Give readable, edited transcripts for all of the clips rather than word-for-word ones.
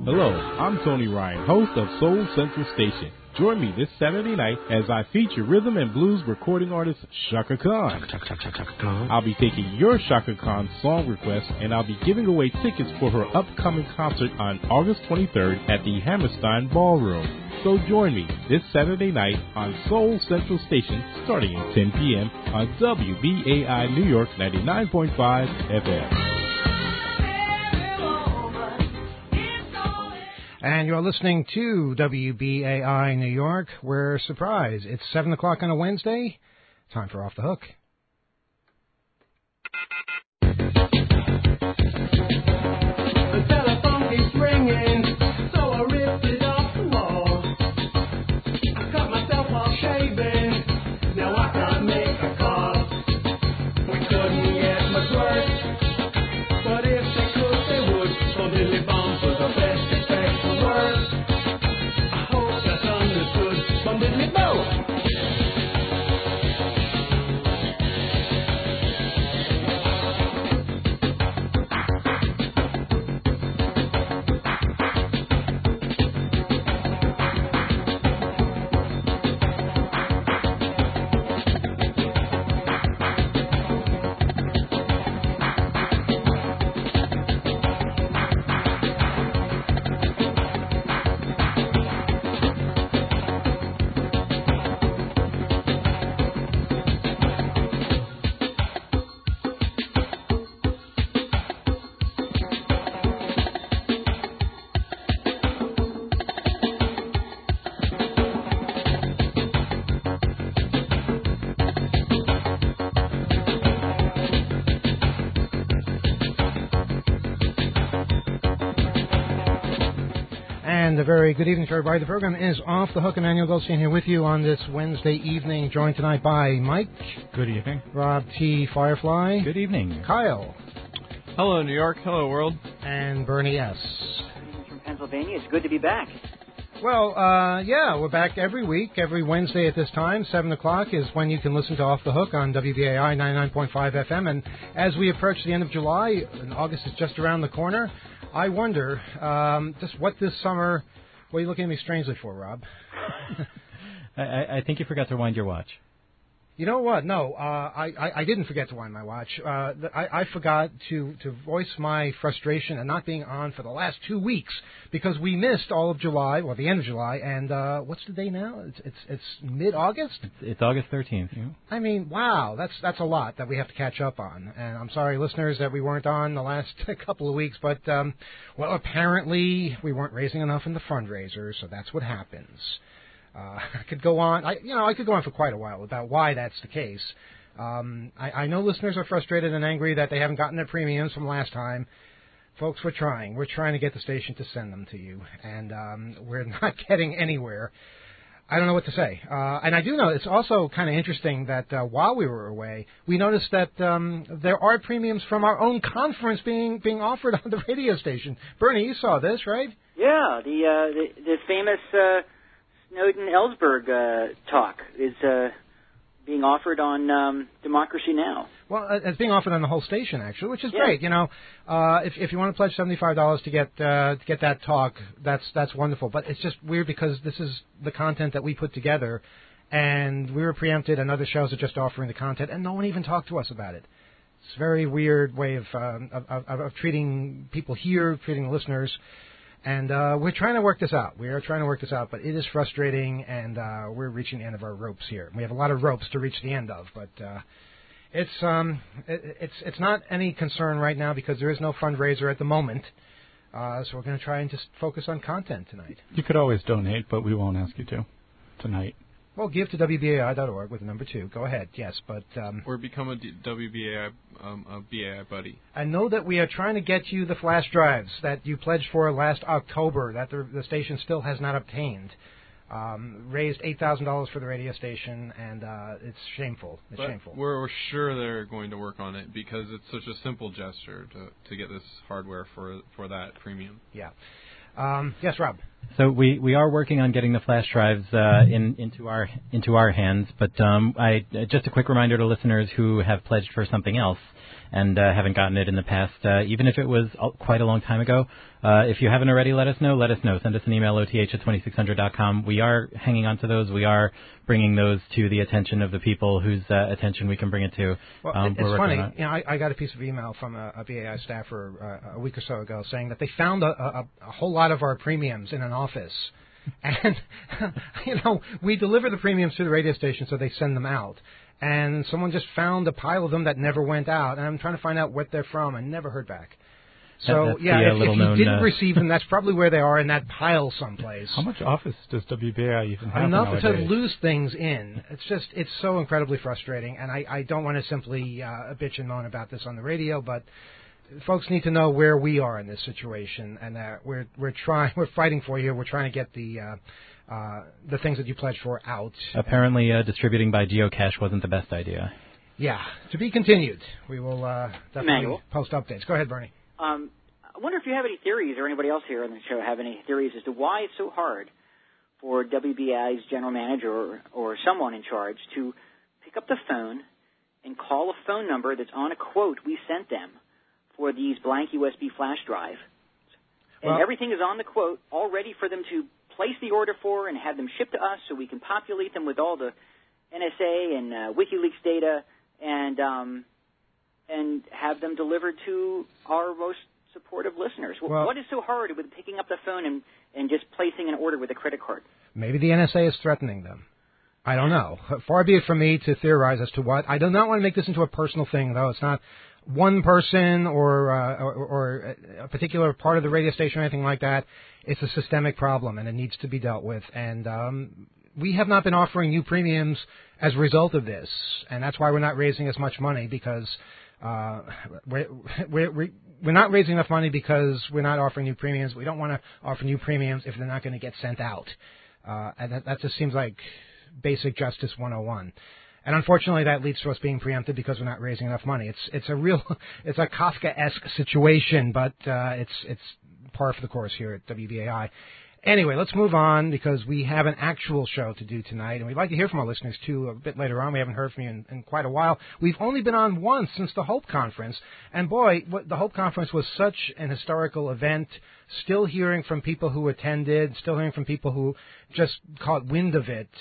Hello, I'm Tony Ryan, host of Soul Central Station. Join me this Saturday night as I feature rhythm and blues recording artist Chaka Khan. I'll be taking your Chaka Khan song requests, and I'll be giving away tickets for her upcoming concert on August 23rd at the Hammerstein Ballroom. So join me this Saturday night on Soul Central Station starting at 10 p.m. on WBAI New York 99.5 FM. And you're listening to WBAI New York, where, surprise, it's 7 o'clock on a Wednesday. Time for Off the Hook. The telephone keeps ringing, so I ripped it off the wall. I cut myself while shaving, now I can't make a call. We couldn't get much work, but if they could, they would. So Dilly Bomb was the best. A very good evening to everybody. The program is Off the Hook. Emmanuel Goldstein here with you on this Wednesday evening, joined tonight by Mike. Good evening. Rob T. Firefly. Good evening. Kyle. Hello, New York. Hello, world. And Bernie S. From Pennsylvania. It's good to be back. Well, yeah, we're back every week, every Wednesday at this time. 7 o'clock is when you can listen to Off the Hook on WBAI 99.5 FM. And as we approach the end of July, and August is just around the corner, I wonder just what this summer... What are you looking at me strangely for, Rob? I think you forgot to wind your watch. You know what? No, I didn't forget to wind my watch. I forgot to voice my frustration at not being on for the last 2 weeks because we missed all of July, well, the end of July, and what's the day now? It's mid-August? It's August 13th. Yeah. I mean, wow, that's a lot that we have to catch up on. And I'm sorry, listeners, that we weren't on the last couple of weeks, but, well, apparently we weren't raising enough in the fundraiser, so that's what happens. I could go on. I could go on for quite a while about why that's the case. I know listeners are frustrated and angry that they haven't gotten their premiums from last time. Folks, we're trying. We're trying to get the station to send them to you, and we're not getting anywhere. I don't know what to say. And I do know it's also kind of interesting that while we were away, we noticed that there are premiums from our own conference being offered on the radio station. Bernie, you saw this, right? Yeah, the famous Snowden-Ellsberg talk is being offered on Democracy Now! Well, it's being offered on the whole station, actually, which is great. You know, if you want to pledge $75 to get that talk, that's wonderful. But it's just weird because this is the content that we put together, and we were preempted, and other shows are just offering the content, and no one even talked to us about it. It's a very weird way of treating people here, treating the listeners. And we're trying to work this out. We are trying to work this out, but it is frustrating, and we're reaching the end of our ropes here. We have a lot of ropes to reach the end of, but it's not any concern right now because there is no fundraiser at the moment. So we're going to try and just focus on content tonight. You could always donate, but we won't ask you to tonight. Well, give to WBAI.org with number 2. Go ahead, yes, but... or become a WBAI BAI buddy. And know that we are trying to get you the flash drives that you pledged for last October that the station still has not obtained. Raised $8,000 for the radio station, and it's shameful. It's shameful. We're sure they're going to work on it because it's such a simple gesture to get this hardware for that premium. Yeah. Yes, Rob. So we are working on getting the flash drives into our hands, but just a quick reminder to listeners who have pledged for something else. and haven't gotten it in the past, even if it was quite a long time ago. If you haven't already, let us know. Send us an email, oth@2600.com. We are hanging on to those. We are bringing those to the attention of the people whose attention we can bring it to. Well, it's funny. You know, I got a piece of email from a BAI staffer a week or so ago saying that they found a whole lot of our premiums in an office. And, you know, we deliver the premiums to the radio station, so they send them out. And someone just found a pile of them that never went out. And I'm trying to find out what they're from. I never heard back. So, if you didn't receive them, that's probably where they are in that pile someplace. How much office does WBAI even have Enough nowadays? to lose things in. It's so incredibly frustrating. And I don't want to simply bitch and moan about this on the radio, but folks need to know where we are in this situation, and that we're fighting for you. We're trying to get the things that you pledged for out. Apparently, distributing by geocache wasn't the best idea. Yeah, to be continued. We will definitely Emmanuel? post updates. Go ahead, Bernie. I wonder if you have any theories, or anybody else here on the show have any theories as to why it's so hard for WBAI's general manager or someone in charge to pick up the phone and call a phone number that's on a quote we sent them for these blank USB flash drive. And everything is on the quote, all ready for them to place the order for and have them shipped to us so we can populate them with all the NSA and WikiLeaks data and have them delivered to our most supportive listeners. Well, what is so hard with picking up the phone and just placing an order with a credit card? Maybe the NSA is threatening them. I don't know. Far be it from me to theorize as to what. I do not want to make this into a personal thing, though. It's not one person or a particular part of the radio station or anything like that. It's a systemic problem, and it needs to be dealt with. And we have not been offering new premiums as a result of this, and that's why we're not raising as much money, because we're not raising enough money because we're not offering new premiums. We don't want to offer new premiums if they're not going to get sent out. And that just seems like basic justice 101. And unfortunately, that leads to us being preempted because we're not raising enough money. It's a Kafka-esque situation, but it's par for the course here at WBAI. Anyway, let's move on because we have an actual show to do tonight, and we'd like to hear from our listeners, too, a bit later on. We haven't heard from you in quite a while. We've only been on once since the Hope Conference, and boy, the Hope Conference was such an historical event. Still hearing from people who attended, still hearing from people who just caught wind of it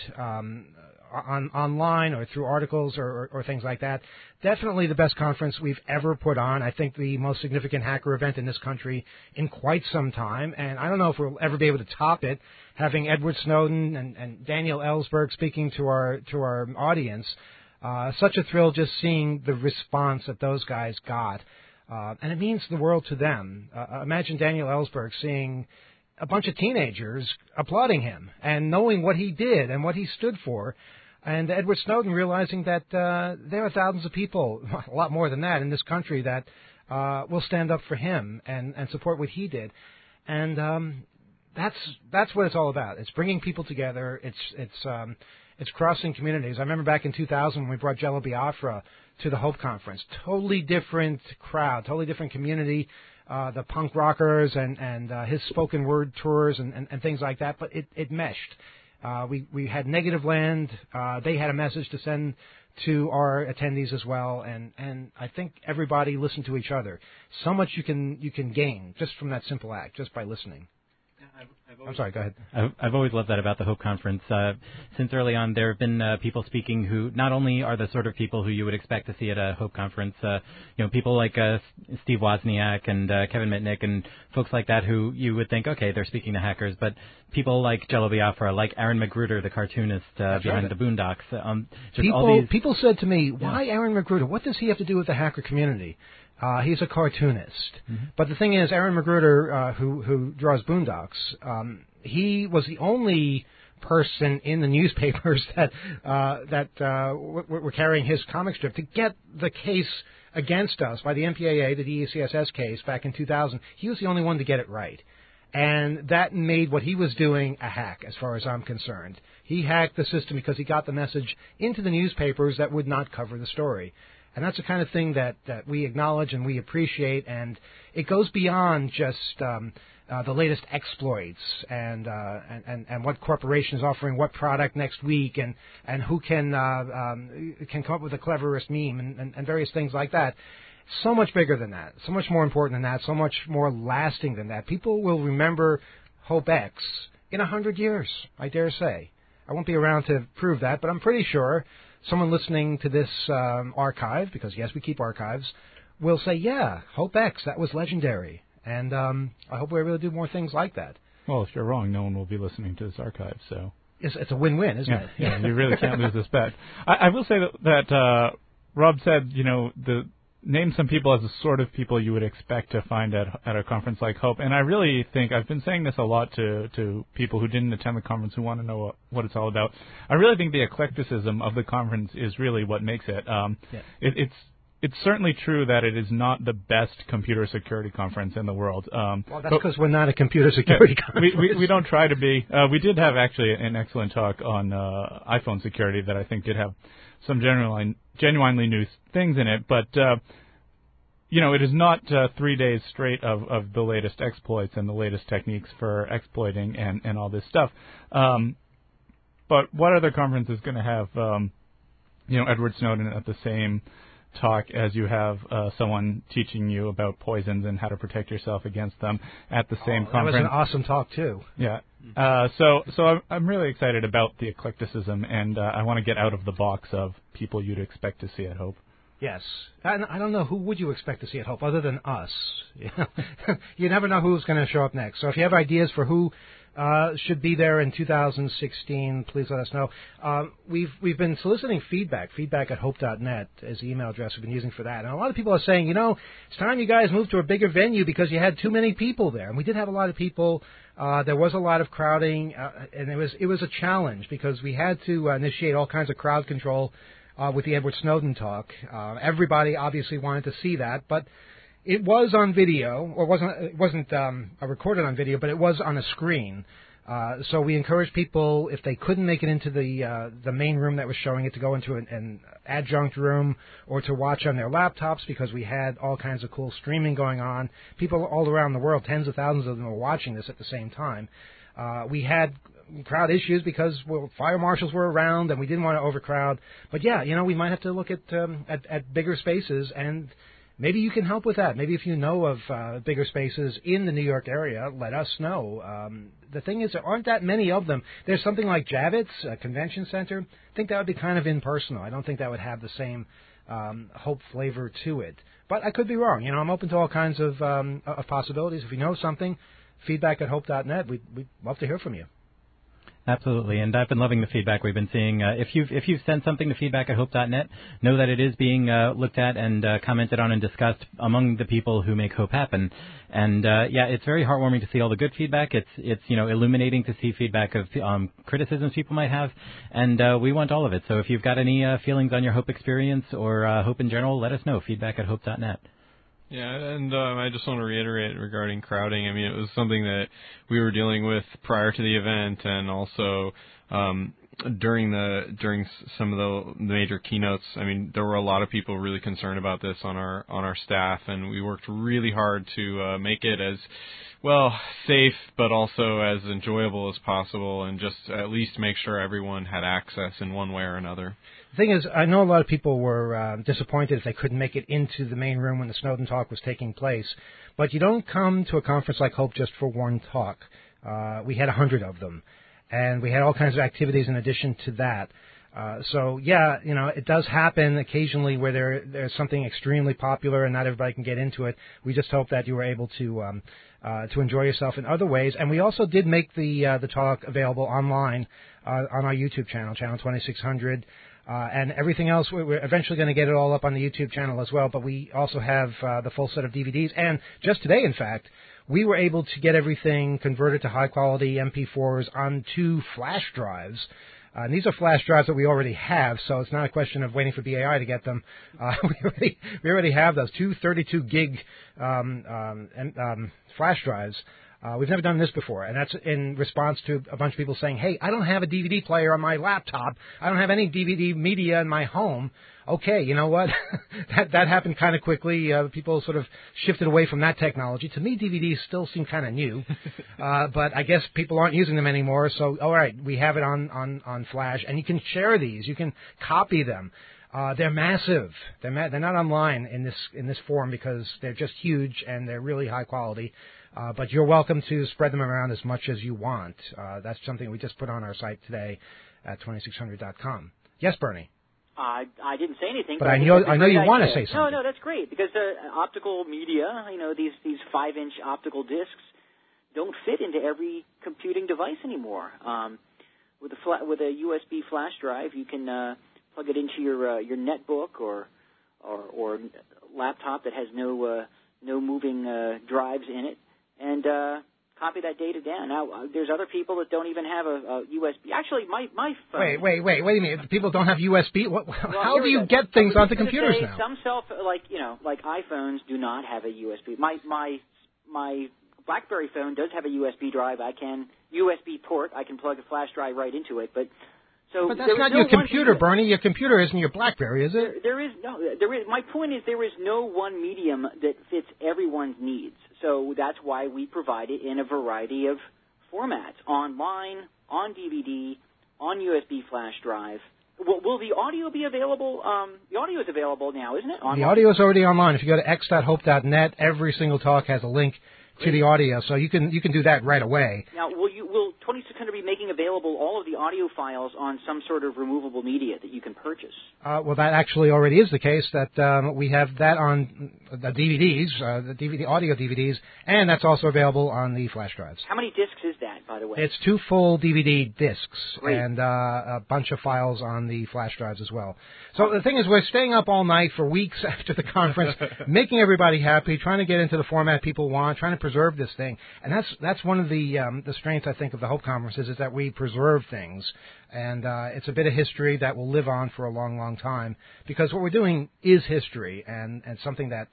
online or through articles or things like that. Definitely the best conference we've ever put on. I think the most significant hacker event in this country in quite some time. And I don't know if we'll ever be able to top it, having Edward Snowden and Daniel Ellsberg speaking to our audience. Such a thrill just seeing the response that those guys got. And it means the world to them. Imagine Daniel Ellsberg seeing a bunch of teenagers applauding him and knowing what he did and what he stood for. And Edward Snowden realizing that there are thousands of people, a lot more than that, in this country that will stand up for him and support what he did. And that's what it's all about. It's bringing people together. It's crossing communities. I remember back in 2000 when we brought Jello Biafra to the Hope Conference. Totally different crowd, totally different community. The punk rockers and his spoken word tours and things like that, but it meshed. We had Negative Land. They had a message to send to our attendees as well, and I think everybody listened to each other. So much you can gain just from that simple act, just by listening. I'm sorry, go ahead. I've always loved that about the Hope Conference. Since early on, there have been people speaking who not only are the sort of people who you would expect to see at a Hope Conference, people like Steve Wozniak and Kevin Mitnick and folks like that who you would think, okay, they're speaking to hackers, but people like Jello Biafra, like Aaron McGruder, the cartoonist behind the Boondocks. People said to me, why Aaron McGruder? What does he have to do with the hacker community? He's a cartoonist. Mm-hmm. But the thing is, Aaron McGruder, who draws Boondocks, he was the only person in the newspapers that were carrying his comic strip to get the case against us by the MPAA, the DECSS case back in 2000. He was the only one to get it right. And that made what he was doing a hack, as far as I'm concerned. He hacked the system because he got the message into the newspapers that would not cover the story. And that's the kind of thing that we acknowledge and we appreciate, and it goes beyond just the latest exploits and what corporation is offering what product next week and who can come up with the cleverest meme and various things like that. so much bigger than that, so much more important than that, so much more lasting than that. People will remember Hope X in 100 years, I dare say. I won't be around to prove that, but I'm pretty sure someone listening to this archive, because, yes, we keep archives, will say, yeah, Hope X, that was legendary. And I hope we're able to do more things like that. Well, if you're wrong, no one will be listening to this archive, so... It's a win-win, isn't it? Yeah, you really can't lose this bet. I will say that Rob said, name some people as the sort of people you would expect to find at a conference like Hope. And I really think, I've been saying this a lot to people who didn't attend the conference who want to know what it's all about. I really think the eclecticism of the conference is really what makes it. It's certainly true that it is not the best computer security conference in the world. Well, that's because we're not a computer security conference. We don't try to be. We did have actually an excellent talk on iPhone security that I think did have some genuinely new things in it. But, it is not 3 days straight of the latest exploits and the latest techniques for exploiting and all this stuff. But what other conference is going to have, Edward Snowden at the same talk as you have someone teaching you about poisons and how to protect yourself against them at the same conference? That was an awesome talk, too. Yeah. So I'm really excited about the eclecticism, and I want to get out of the box of people you'd expect to see at Hope. Yes. And I don't know who would you expect to see at Hope other than us. You never know who's going to show up next. So if you have ideas for who should be there in 2016, please let us know. We've been soliciting feedback at hope.net is the email address we've been using for that. And a lot of people are saying, it's time you guys moved to a bigger venue because you had too many people there. And we did have a lot of people. There was a lot of crowding, and it was a challenge because we had to initiate all kinds of crowd control with the Edward Snowden talk. Everybody obviously wanted to see that, but it was on video, or it wasn't recorded on video, but it was on a screen. So we encouraged people, if they couldn't make it into the main room that was showing it, to go into an adjunct room or to watch on their laptops, because we had all kinds of cool streaming going on. People all around the world, tens of thousands of them, were watching this at the same time. We had crowd issues because fire marshals were around and we didn't want to overcrowd. But yeah, we might have to look at bigger spaces, and maybe you can help with that. Maybe if you know of bigger spaces in the New York area, let us know. The thing is, there aren't that many of them. There's something like Javits, a convention center. I think that would be kind of impersonal. I don't think that would have the same Hope flavor to it. But I could be wrong. I'm open to all kinds of possibilities. If you know something, feedback at hope.net. We'd love to hear from you. Absolutely, and I've been loving the feedback we've been seeing. If you've sent something to feedback at hope.net, know that it is being looked at and commented on and discussed among the people who make Hope happen. And it's very heartwarming to see all the good feedback. It's illuminating to see feedback of criticisms people might have, and we want all of it. So if you've got any feelings on your Hope experience or Hope in general, let us know. Feedback at hope.net. Yeah, and I just want to reiterate regarding crowding. I mean, it was something that we were dealing with prior to the event, and also during some of the major keynotes. I mean, there were a lot of people really concerned about this on our staff, and we worked really hard to make it as safe, but also as enjoyable as possible, and just at least make sure everyone had access in one way or another. The thing is, I know a lot of people were disappointed if they couldn't make it into the main room when the Snowden talk was taking place. But you don't come to a conference like Hope just for one talk. We had 100 of them, and we had all kinds of activities in addition to that. It does happen occasionally where there's something extremely popular and not everybody can get into it. We just hope that you were able to enjoy yourself in other ways. And we also did make the talk available online on our YouTube channel, Channel 2600. And everything else, we're eventually going to get it all up on the YouTube channel as well, but we also have the full set of DVDs. And just today, in fact, we were able to get everything converted to high-quality MP4s onto flash drives. And these are flash drives that we already have, so it's not a question of waiting for BAI to get them. We already have those, two 32-gig flash drives. We've never done this before, and that's in response to a bunch of people saying, hey, I don't have a DVD player on my laptop. I don't have any DVD media in my home. Okay, you know what? that happened kind of quickly. People sort of shifted away from that technology. To me, DVDs still seem kind of new, but I guess people aren't using them anymore. So, all right, we have it on Flash, and you can share these. You can copy them. They're massive. They're not online in this form because they're just huge and they're really high quality. But you're welcome to spread them around as much as you want. That's something we just put on our site today at 2600.com. Yes, Bernie. I didn't say anything, but I know you want to say something. No, that's great because optical media, these 5-inch optical discs don't fit into every computing device anymore. With a USB flash drive, you can plug it into your netbook or laptop that has no moving drives in it, and copy that data down. Now, there's other people that don't even have a USB. Actually, my phone. Wait a minute. People don't have USB. How do you get things onto computers now? Some like iPhones do not have a USB. My BlackBerry phone does have a USB drive. USB port. I can plug a flash drive right into it, but that's not your computer, Bernie. Your computer isn't your BlackBerry, is it? There is. My point is there is no one medium that fits everyone's needs. So that's why we provide it in a variety of formats: online, on DVD, on USB flash drive. Will the audio be available? The audio is available now, isn't it? The audio is already online. If you go to x.hope.net, every single talk has a link to the audio, so you can do that right away. Now, will 2600 be making available all of the audio files on some sort of removable media that you can purchase? Well, that actually already is the case. That we have that on the DVDs, the audio DVDs, and that's also available on the flash drives. How many discs is that, by the way? It's 2 full DVD discs. Great. And a bunch of files on the flash drives as well. So the thing is, we're staying up all night for weeks after the conference, making everybody happy, trying to get into the format people want, trying to preserve this thing. And that's one of the strengths, I think, of the Hope Conferences is that we preserve things. And it's a bit of history that will live on for a long, long time because what we're doing is history and something that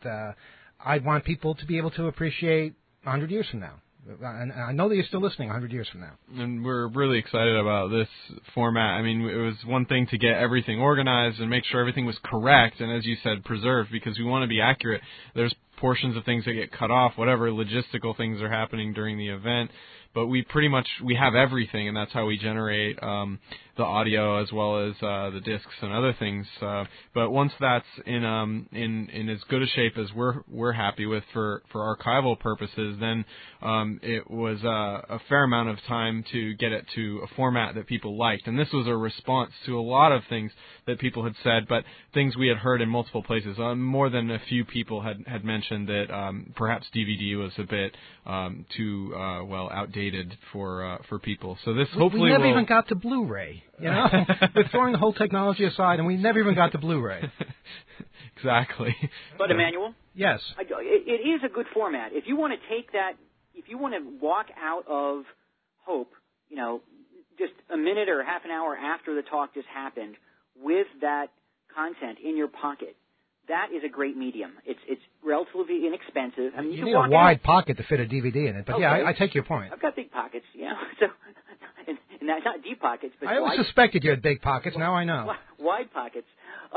I want people to be able to appreciate 100 years from now. And I know that you're still listening 100 years from now. And we're really excited about this format. I mean, it was one thing to get everything organized and make sure everything was correct and, as you said, preserved because we want to be accurate. There's portions of things that get cut off, whatever logistical things are happening during the event. But we have everything, and that's how we generate the audio as well as the discs and other things. But once that's in as good a shape as we're happy with for archival purposes, then it was a fair amount of time to get it to a format that people liked. And this was a response to a lot of things that people had said, but things we had heard in multiple places. More than a few people had mentioned that perhaps DVD was a bit too outdated for people. So this hopefully we never even got to Blu-ray. You know, we're throwing the whole technology aside, and we never even got to Blu-ray. Exactly. But Emmanuel, yes, it is a good format. If you want to take that, if you want to walk out of Hope, just a minute or half an hour after the talk just happened, with that content in your pocket. That is a great medium. It's relatively inexpensive. I mean, you need a wide pocket to fit a DVD in it, but okay. Yeah, I take your point. I've got big pockets, so and that's not deep pockets, but I always suspected you had big pockets. Now I know. Wide pockets.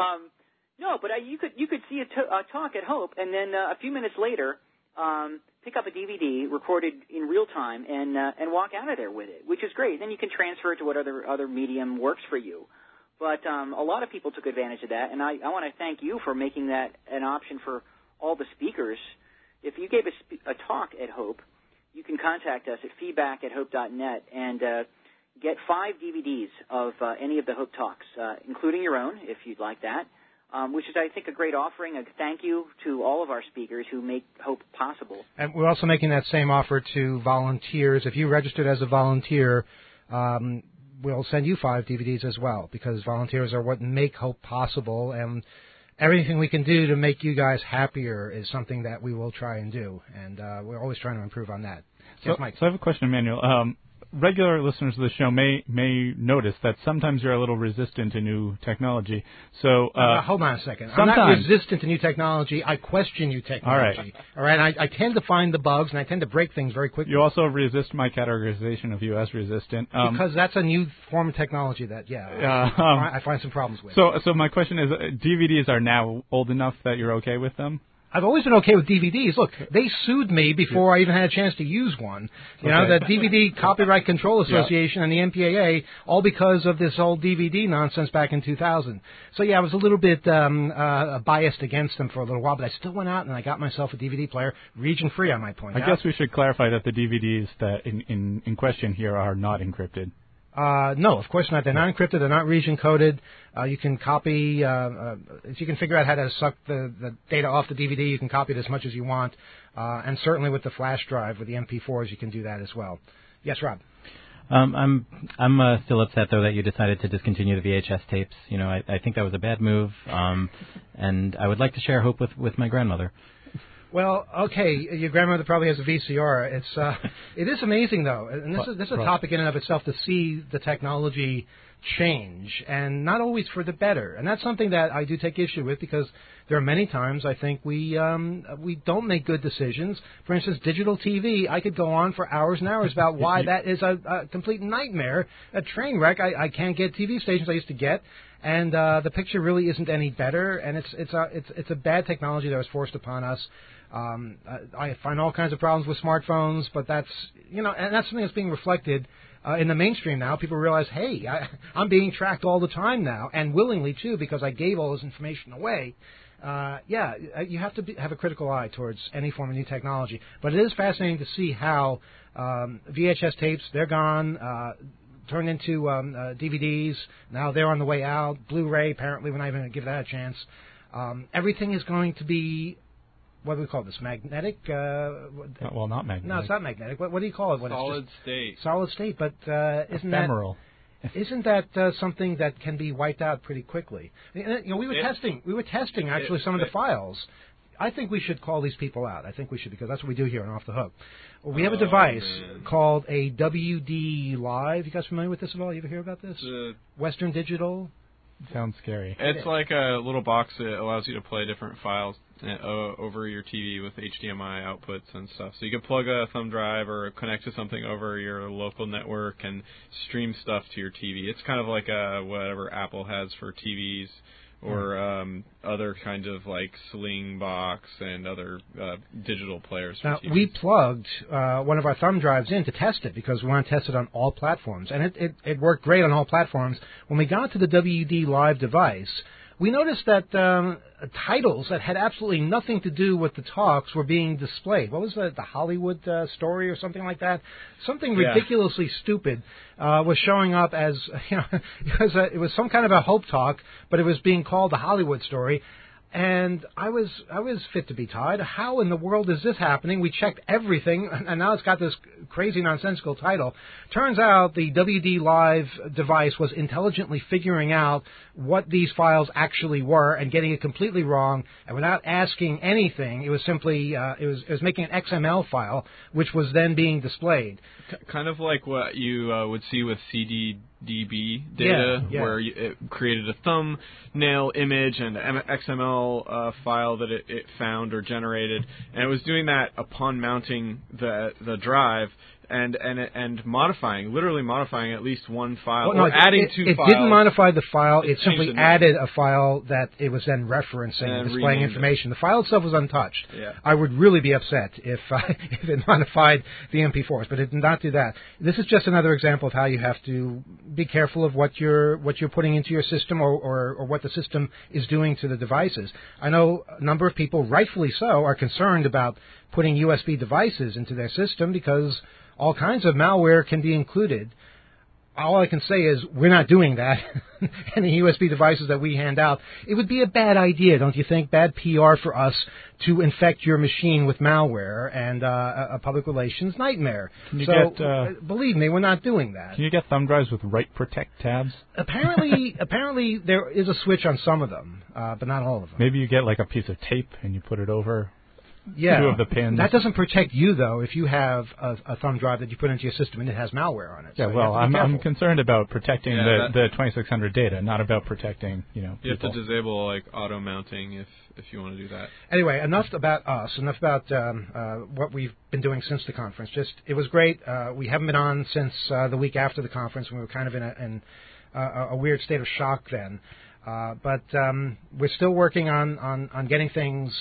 No, but you could see a talk at Hope, and then a few minutes later, pick up a DVD recorded in real time and walk out of there with it, which is great. Then you can transfer it to what other medium works for you. But a lot of people took advantage of that, and I want to thank you for making that an option for all the speakers. If you gave a talk at Hope, you can contact us at feedback@hope.net and get 5 DVDs of any of the Hope talks, including your own, if you'd like that, which is, I think, a great offering. A thank you to all of our speakers who make Hope possible. And we're also making that same offer to volunteers. If you registered as a volunteer, we'll send you 5 DVDs as well, because volunteers are what make Hope possible, and everything we can do to make you guys happier is something that we will try and do, and we're always trying to improve on that. So, Yes, Mike. So I have a question, Emmanuel. Regular listeners of the show may notice that sometimes you're a little resistant to new technology. So hold on a second. I'm not resistant to new technology. I question new technology. All right. I tend to find the bugs, and I tend to break things very quickly. You also resist my categorization of you as resistant. Because that's a new form of technology that, I find some problems with. So my question is, DVDs are now old enough that you're okay with them? I've always been okay with DVDs. Look, they sued me before I even had a chance to use one. You know, the DVD Copyright Control Association and the MPAA, all because of this whole DVD nonsense back in 2000. So, yeah, I was a little bit biased against them for a little while, but I still went out and I got myself a DVD player, region-free, I might point out. I guess we should clarify that the DVDs that in question here are not encrypted. No, of course not. They're not encrypted. They're not region-coded. You can copy, if you can figure out how to suck the data off the DVD, you can copy it as much as you want. And certainly with the flash drive, with the MP4s, you can do that as well. Yes, Rob? I'm still upset, though, that you decided to discontinue the VHS tapes. You know, I think that was a bad move, and I would like to share hope with my grandmother. Well, okay, your grandmother probably has a VCR. It is amazing, though, and this is a topic in and of itself, to see the technology change, and not always for the better. And that's something that I do take issue with, because there are many times I think we don't make good decisions. For instance, digital TV, I could go on for hours and hours about why that is a complete nightmare, a train wreck. I can't get TV stations I used to get. And the picture really isn't any better, and it's a bad technology that was forced upon us. I find all kinds of problems with smartphones, but that's something that's being reflected in the mainstream now. People realize, hey, I'm being tracked all the time now, and willingly too, because I gave all this information away. You have to have a critical eye towards any form of new technology. But it is fascinating to see how VHS tapes, they're gone. Turned into DVDs. Now they're on the way out. Blu-ray, apparently, we're not even going to give that a chance. Everything is going to be, what do we call this, magnetic? Well, not magnetic. No, it's not magnetic. What do you call it? When solid it's state. Solid state, but isn't ephemeral. Isn't that something that can be wiped out pretty quickly? You know, we were testing actually some of the files. I think we should call these people out. I think we should, because that's what we do here on Off the Hook. We have a device called a WD Live. You guys familiar with this at all? You ever hear about this? Western Digital? Sounds scary. It's like a little box that allows you to play different files over your TV with HDMI outputs and stuff. So you can plug a thumb drive or connect to something over your local network and stream stuff to your TV. It's kind of like whatever Apple has for TVs, or other kinds of like Sling Box and other digital players. Now, we plugged one of our thumb drives in to test it, because we want to test it on all platforms. And it worked great on all platforms. When we got to the WD Live device, we noticed that titles that had absolutely nothing to do with the talks were being displayed. What was the Hollywood story or something like that? Something ridiculously stupid was showing up as, it was some kind of a hope talk, but it was being called the Hollywood story. And I was fit to be tied. How in the world is this happening? We checked everything, and now it's got this crazy nonsensical title. Turns out the WD Live device was intelligently figuring out what these files actually were and getting it completely wrong. And without asking anything, it was simply it was making an XML file, which was then being displayed. Kind of like what you would see with CDDB data, where it created a thumbnail image and an XML file that it found or generated, and it was doing that upon mounting the drive and literally modifying at least one file, or adding two files. It didn't modify the file. It simply added a file that it was then referencing and displaying information. The file itself was untouched. Yeah. I would really be upset if it modified the MP4s, but it did not do that. This is just another example of how you have to be careful of what you're putting into your system, or what the system is doing to the devices. I know a number of people, rightfully so, are concerned about putting USB devices into their system, because all kinds of malware can be included. All I can say is we're not doing that. Any USB devices that we hand out, it would be a bad idea, don't you think? Bad PR for us to infect your machine with malware, and a public relations nightmare. Believe me, we're not doing that. Can you get thumb drives with Write Protect tabs? Apparently there is a switch on some of them, but not all of them. Maybe you get like a piece of tape and you put it over. Yeah, two of the pins. That doesn't protect you, though, if you have a thumb drive that you put into your system and it has malware on it. Yeah, so well, I'm concerned about protecting the 2600 data, not about protecting, people. You have to disable like auto mounting if you want to do that. Anyway, enough about us. Enough about what we've been doing since the conference. It was great. We haven't been on since the week after the conference. We were kind of in a weird state of shock then. But we're still working on getting things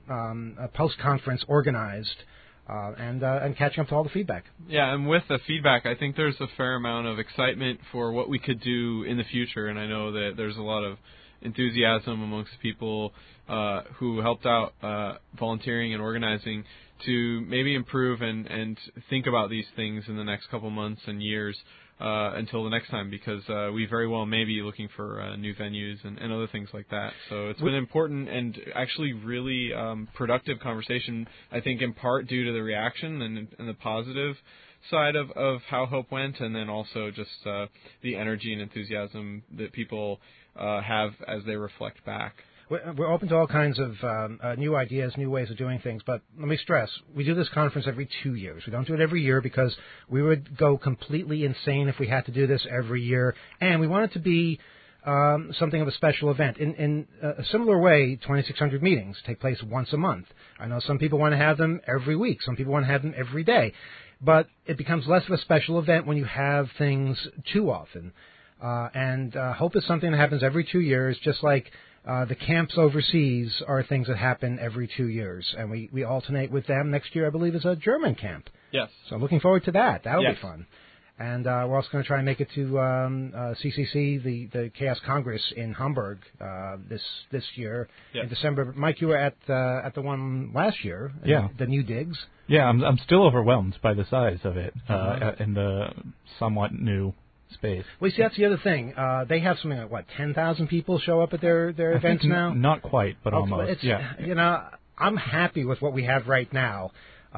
a post-conference organized and catching up to all the feedback. Yeah, and with the feedback, I think there's a fair amount of excitement for what we could do in the future, and I know that there's a lot of enthusiasm amongst people who helped out volunteering and organizing to maybe improve and think about these things in the next couple months and years until the next time, because we very well may be looking for new venues and other things like that. So it's been important and actually really productive conversation, I think, in part due to the reaction and the positive side of how Hope went, and then also just the energy and enthusiasm that people have as they reflect back. We're open to all kinds of new ideas, new ways of doing things, but let me stress, we do this conference every 2 years. We don't do it every year because we would go completely insane if we had to do this every year, and we want it to be something of a special event. In a similar way, 2600 meetings take place once a month. I know some people want to have them every week. Some people want to have them every day. But it becomes less of a special event when you have things too often. And Hope is something that happens every 2 years, just like the camps overseas are things that happen every 2 years. And we alternate with them. Next year, I believe, is a German camp. Yes. So I'm looking forward to that. That'll Yes. be fun. And we're also going to try and make it to CCC, the Chaos Congress in Hamburg this year in December. Mike, you were at the one last year, the New Digs. Yeah, I'm still overwhelmed by the size of it in the somewhat new space. Well, you see, that's the other thing. They have something like 10,000 people show up at their events now. Not quite, but almost. It's, yeah. You know, I'm happy with what we have right now.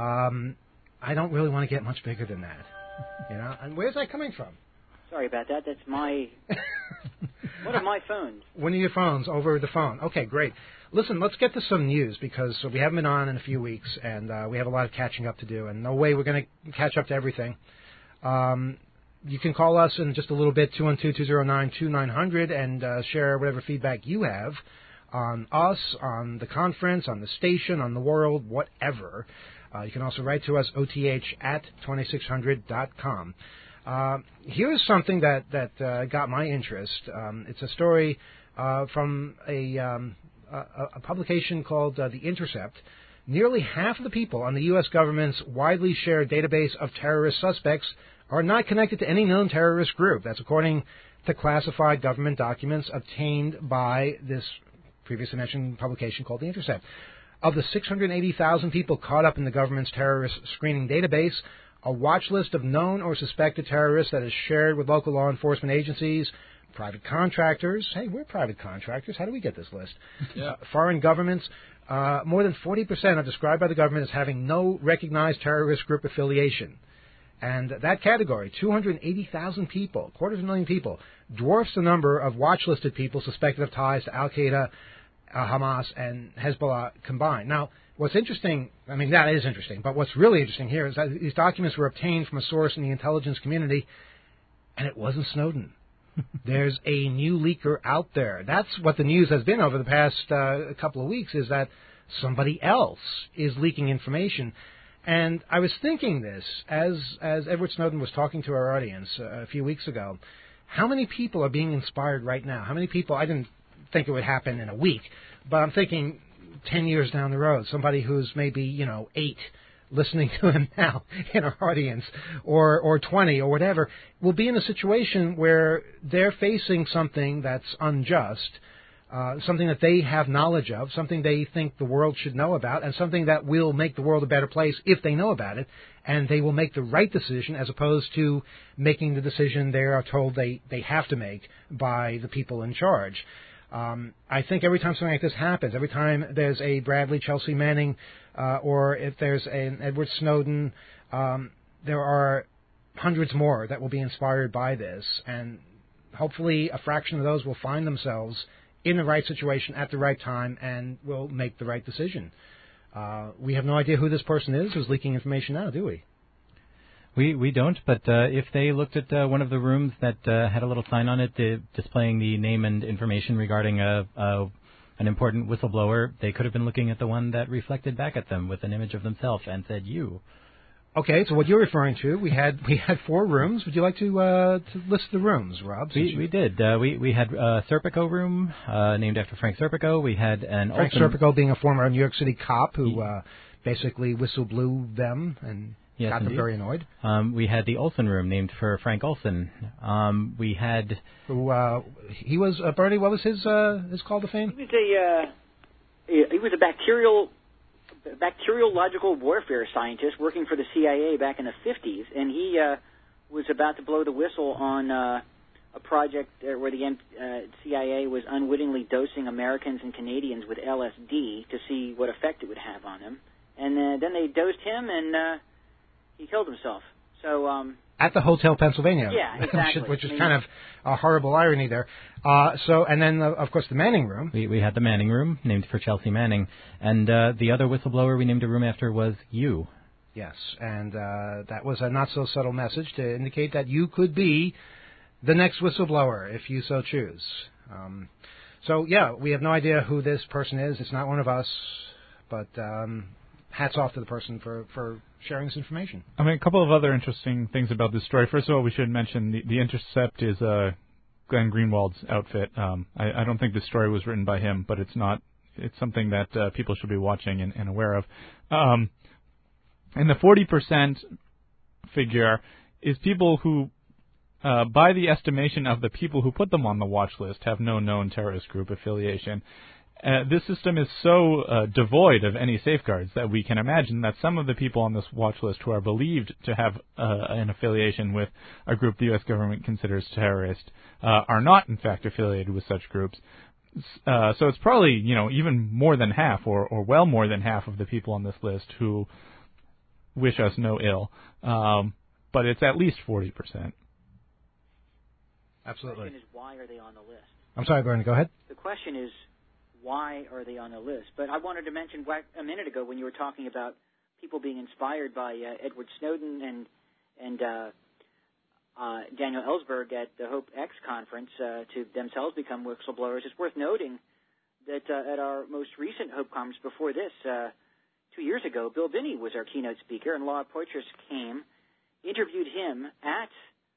I don't really want to get much bigger than that. You know, and where's that coming from? Sorry about that. That's my... One of my phones. One of your phones over the phone. Okay, great. Listen, let's get to some news because we haven't been on in a few weeks, and we have a lot of catching up to do, and no way we're going to catch up to everything. You can call us in just a little bit, 212-209-2900, and share whatever feedback you have on us, on the conference, on the station, on the world, whatever. You can also write to us, oth@2600.com. Here's something that got my interest. It's a story from a publication called The Intercept. Nearly half of the people on the U.S. government's widely shared database of terrorist suspects are not connected to any known terrorist group. That's according to classified government documents obtained by this previously mentioned publication called The Intercept. Of the 680,000 people caught up in the government's terrorist screening database, a watch list of known or suspected terrorists that is shared with local law enforcement agencies, private contractors. Hey, we're private contractors. How do we get this list? Yeah. Foreign governments. More than 40% are described by the government as having no recognized terrorist group affiliation. And that category, 280,000 people, 250,000 people, dwarfs the number of watch-listed people suspected of ties to Al-Qaeda, Hamas, and Hezbollah combined. Now, what's interesting, I mean, that is interesting, but what's really interesting here is that these documents were obtained from a source in the intelligence community, and it wasn't Snowden. There's a new leaker out there. That's what the news has been over the past couple of weeks, is that somebody else is leaking information. And I was thinking this, as Edward Snowden was talking to our audience a few weeks ago, how many people are being inspired right now? How many people, I didn't think it would happen in a week, but I'm thinking 10 years down the road, somebody who's maybe, 8 listening to him now in our audience, or 20 or whatever, will be in a situation where they're facing something that's unjust, something that they have knowledge of, something they think the world should know about, and something that will make the world a better place if they know about it, and they will make the right decision as opposed to making the decision they are told they have to make by the people in charge. I think every time something like this happens, every time there's a Bradley Chelsea Manning, or if there's an Edward Snowden, there are hundreds more that will be inspired by this, and hopefully a fraction of those will find themselves in the right situation at the right time and will make the right decision. We have no idea who this person is who's leaking information now, do we? We don't, but if they looked at one of the rooms that had a little sign on it displaying the name and information regarding an important whistleblower, they could have been looking at the one that reflected back at them with an image of themselves and said, you. Okay, so what you're referring to, we had 4 rooms. Would you like to list the rooms, Rob? We did. We had a Serpico room named after Frank Serpico. We had an Frank Serpico being a former New York City cop who basically whistle blew them and got them very annoyed. We had the Olson room named for Frank Olson. We had he was Bernie. What was his call to fame? He was a bacteriological warfare scientist working for the CIA back in the 50s, and he was about to blow the whistle on a project where the CIA was unwittingly dosing Americans and Canadians with LSD to see what effect it would have on them. And then they dosed him, and he killed himself. So at the Hotel Pennsylvania. Yeah, exactly. which is kind of a horrible irony there. And then, of course, the Manning room. We had the Manning room, named for Chelsea Manning. And the other whistleblower we named a room after was you. Yes, and that was a not-so-subtle message to indicate that you could be the next whistleblower if you so choose. We have no idea who this person is. It's not one of us, but hats off to the person for sharing this information. I mean, a couple of other interesting things about this story. First of all, we should mention the Intercept is Glenn Greenwald's outfit. I don't think this story was written by him, but it's not. It's something that people should be watching and aware of. And the 40% figure is people who, by the estimation of the people who put them on the watch list, have no known terrorist group affiliation. This system is so devoid of any safeguards that we can imagine that some of the people on this watch list who are believed to have an affiliation with a group the U.S. government considers terrorist are not, in fact, affiliated with such groups. So it's probably, even more than half or well more than half of the people on this list who wish us no ill. But it's at least 40%. Absolutely. The question is, why are they on the list? I'm sorry, Bernie, go ahead. The question is, why are they on the list? But I wanted to mention a minute ago when you were talking about people being inspired by Edward Snowden and Daniel Ellsberg at the Hope X conference to themselves become whistleblowers. It's worth noting that at our most recent Hope conference before this, 2 years ago, Bill Binney was our keynote speaker, and Laura Poitras came, interviewed him at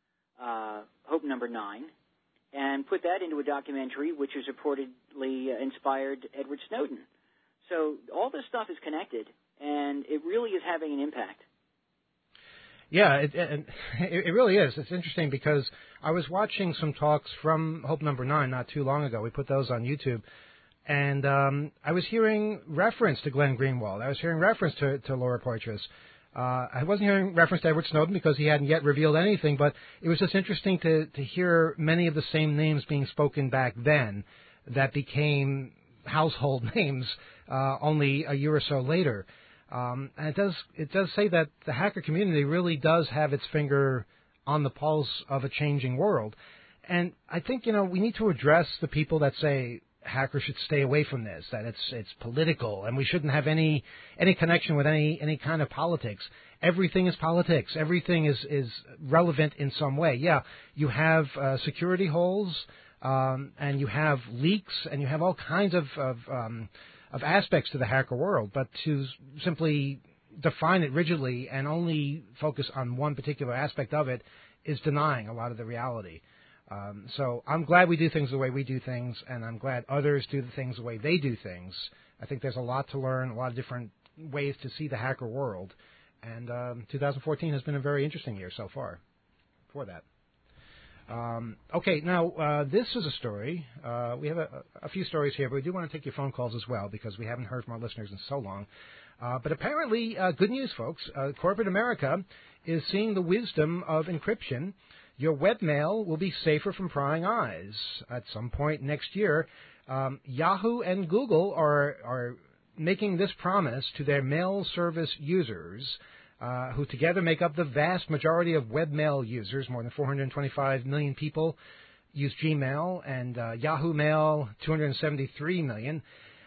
Hope number 9, and put that into a documentary which has reportedly inspired Edward Snowden. So all this stuff is connected, and it really is having an impact. Yeah, it really is. It's interesting because I was watching some talks from Hope number 9 not too long ago. We put those on YouTube. And I was hearing reference to Glenn Greenwald. I was hearing reference to Laura Poitras. I wasn't hearing reference to Edward Snowden because he hadn't yet revealed anything, but it was just interesting to hear many of the same names being spoken back then that became household names only a year or so later. And it does say that the hacker community really does have its finger on the pulse of a changing world. And I think, we need to address the people that say hackers should stay away from this, that it's political, and we shouldn't have any connection with any kind of politics. Everything is politics. Everything is relevant in some way. Yeah, you have security holes, and you have leaks, and you have all kinds of aspects to the hacker world, but to simply define it rigidly and only focus on one particular aspect of it is denying a lot of the reality. So I'm glad we do things the way we do things, and I'm glad others do the things the way they do things. I think there's a lot to learn, a lot of different ways to see the hacker world, and 2014 has been a very interesting year so far for that. Okay, now this is a story. We have a few stories here, but we do want to take your phone calls as well because we haven't heard from our listeners in so long. But apparently, good news, folks. Corporate America is seeing the wisdom of encryption. Your webmail will be safer from prying eyes. At some point next year, Yahoo and Google are making this promise to their mail service users, who together make up the vast majority of webmail users. More than 425 million people use Gmail, and Yahoo Mail, 273 million.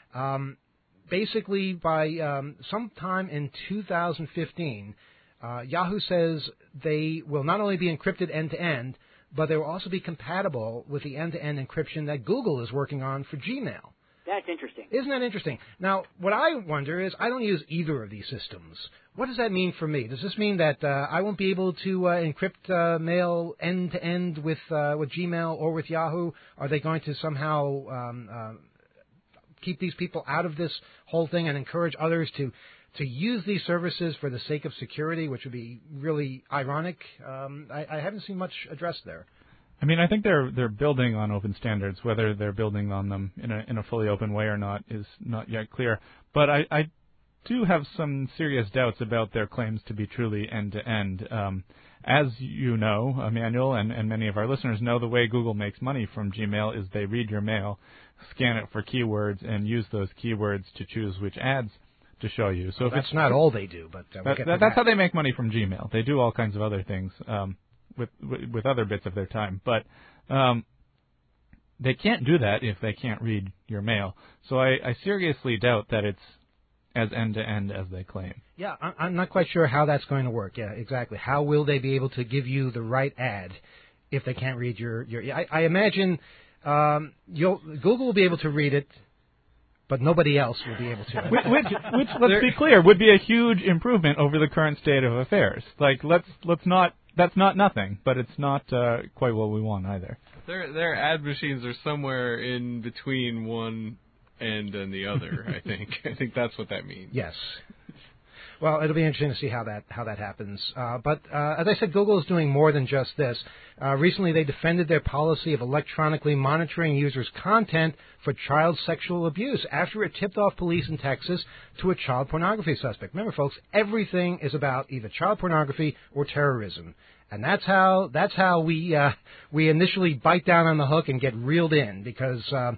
Basically, by sometime in 2015, Yahoo says they will not only be encrypted end-to-end, but they will also be compatible with the end-to-end encryption that Google is working on for Gmail. That's interesting. Isn't that interesting? Now, what I wonder is, I don't use either of these systems. What does that mean for me? Does this mean that I won't be able to encrypt mail end to end with Gmail or with Yahoo? Are they going to somehow keep these people out of this whole thing and encourage others to use these services for the sake of security, which would be really ironic? I haven't seen much addressed there. I mean, I think they're building on open standards. Whether they're building on them in a fully open way or not is not yet clear. But I do have some serious doubts about their claims to be truly end-to-end. As you know, Emmanuel, and many of our listeners know, the way Google makes money from Gmail is they read your mail, scan it for keywords, and use those keywords to choose which ads to show you. So that's not all they do, but that's how they make money from Gmail. They do all kinds of other things with other bits of their time, but they can't do that if they can't read your mail. So I seriously doubt that it's as end-to-end as they claim. Yeah, I'm not quite sure how that's going to work. Yeah, exactly. How will they be able to give you the right ad if they can't read your I imagine Google will be able to read it, but nobody else will be able to. Which let's be clear, would be a huge improvement over the current state of affairs. Like, let's not. That's not nothing, but it's not quite what we want either. Their ad machines are somewhere in between one end and the other. I think that's what that means. Yes. Well, it'll be interesting to see how that happens. But as I said, Google is doing more than just this. Recently, they defended their policy of electronically monitoring users' content for child sexual abuse after it tipped off police in Texas to a child pornography suspect. Remember, folks, everything is about either child pornography or terrorism, and that's how we initially bite down on the hook and get reeled in, because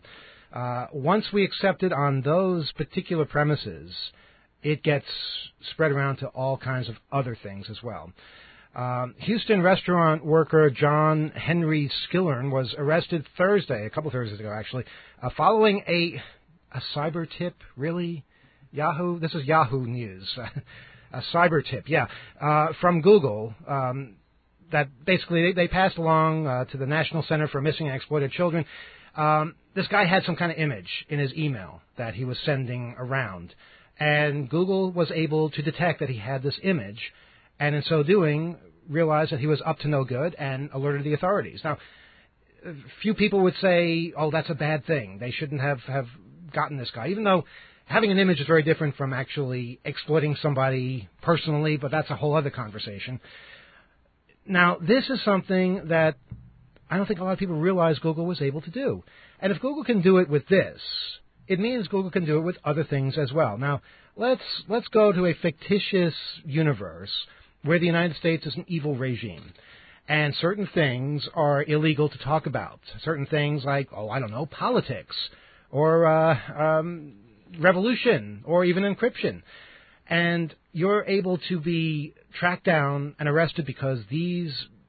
once we accept it on those particular premises, it gets spread around to all kinds of other things as well. Houston restaurant worker John Henry Skillern was arrested Thursday, a couple Thursdays ago actually, following a cyber tip. Really? Yahoo? This is Yahoo News. A cyber tip, yeah, from Google. That basically they passed along to the National Center for Missing and Exploited Children. This guy had some kind of image in his email that he was sending around. And Google was able to detect that he had this image, and in so doing, realized that he was up to no good and alerted the authorities. Now, few people would say, oh, that's a bad thing. They shouldn't have gotten this guy, even though having an image is very different from actually exploiting somebody personally, but that's a whole other conversation. Now, this is something that I don't think a lot of people realize Google was able to do. And if Google can do it with this, it means Google can do it with other things as well. Now, let's go to a fictitious universe where the United States is an evil regime, and certain things are illegal to talk about. Certain things like, politics, or revolution, or even encryption. And you're able to be tracked down and arrested because these